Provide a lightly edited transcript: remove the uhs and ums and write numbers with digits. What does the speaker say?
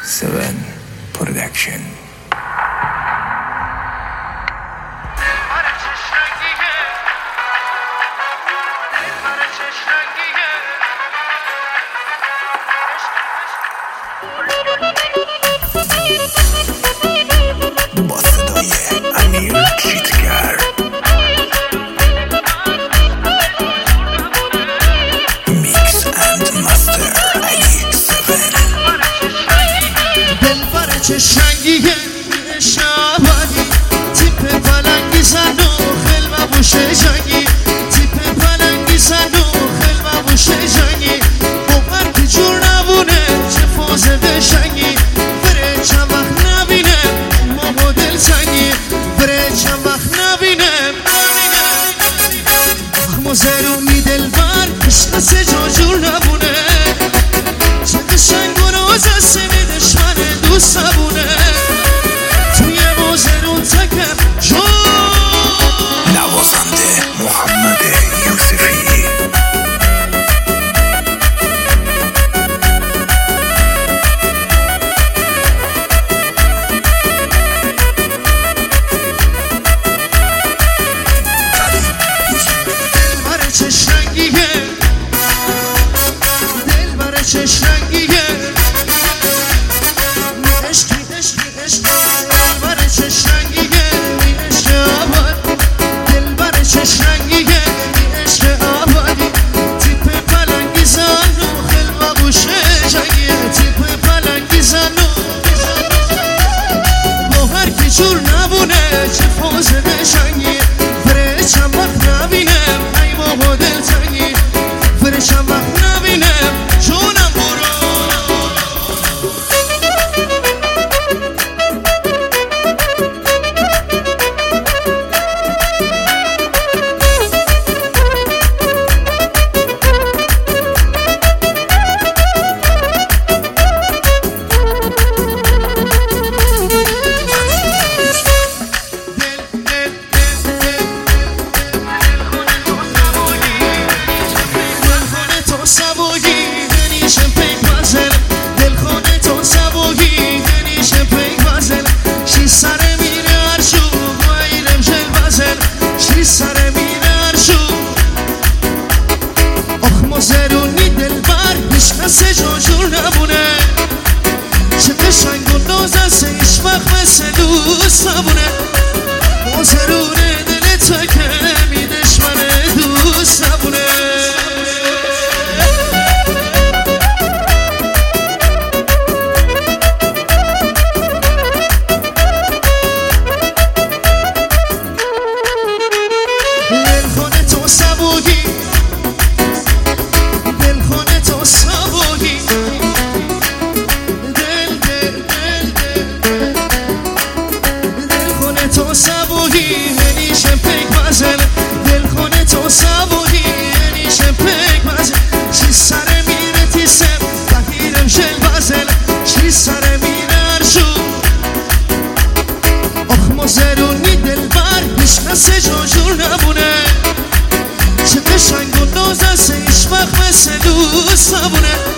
7 Production. با صدای امیر چیتگر، میکس اند مستر علی 7. دلبر چه شنگیه شبانی تیپ پلنگی زن و خلم بوشه جنگی تیپ پلنگی زن و خلم بوشه جنگی باور که جور نبونه چه فازده شنگی بره چند وقت نبینه ما با دل سنگی بره چند وقت نبینه ما زرونی دلبر عشق سه جا جور نبونه چه قشنگ و راز سمی دشمن دوست نبونه توی موزرون تکم جون نوازنده محمد یوسفی. دلبر چه شنگیه دلبر چه شنگیه عشقی عشقی عشقی دلبر چه شنگیه عشق آباد دلبر چه شنگیه عشق آبادی تیپ پلنگی زن و خلوه بوشه جنگیه تیپ پلنگی زن و با هر کی جور نبونه چه فازه بشنگی فره چند وقت نبینم ای بابا دل تنگی فره چند وقت نبینم جونم برو زرونی دلبر هیچ جا جور نبونه چه قشنگ و نازه سه هیچ وقت مثل دوست نبونه ما زرونه دل تکه می دشمن دوست نبونه دلخونه تو سبوگی دلخونه تو سبوگی دلخونه تو سبوگی هنیشه پیک بزن دلخونه تو سبوگی هنیشه پیک بزن چی سر میره تیسم بهیرم جل بزن چی سر میره ارشو آخ ما زرونی دلبر عشق سه جا جور نبونه چه قشنگ و نازه سه هیچ وقت مثل دوست نبونه